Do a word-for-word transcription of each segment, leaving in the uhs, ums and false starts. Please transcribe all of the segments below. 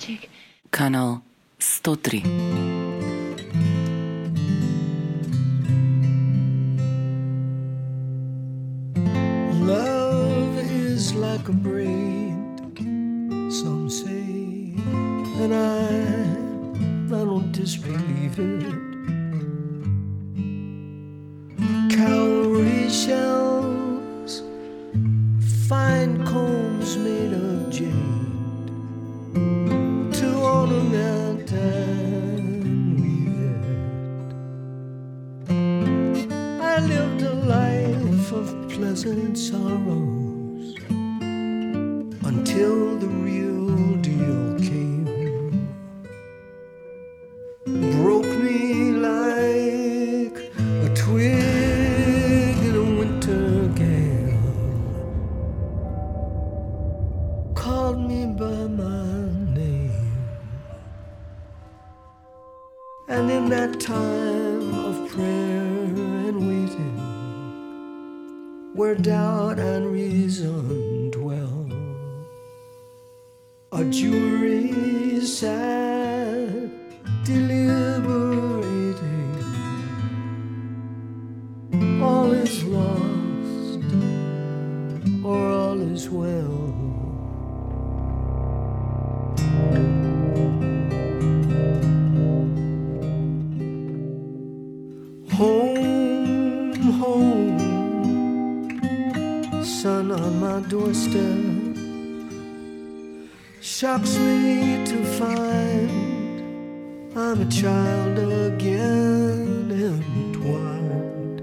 Magic. Kanal sto tri. Love is like a braid, some say, and I, I don't disbelieve it. Cowrie shells, fine combs made of jade, to ornament and weave it. I lived a life of pleasant sorrows until the real deal came, broke me like a twig in a winter gale, called me by my name. And in that time of prayer and waiting, where doubt and reason dwell, a jury sat deliberating. All is lost, or all is well. Home, home, sun on my doorstep, shocks me to find I'm a child again, entwined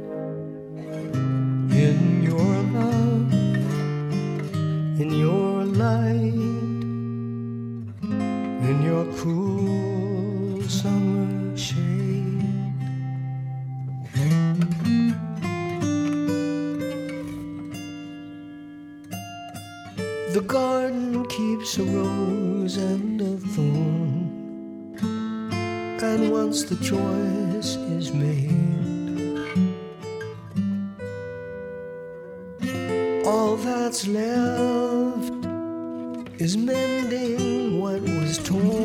in your love, in your light, in your cool summer shade. The garden keeps a rose and a thorn, and once the choice is made, all that's left is mending what was torn.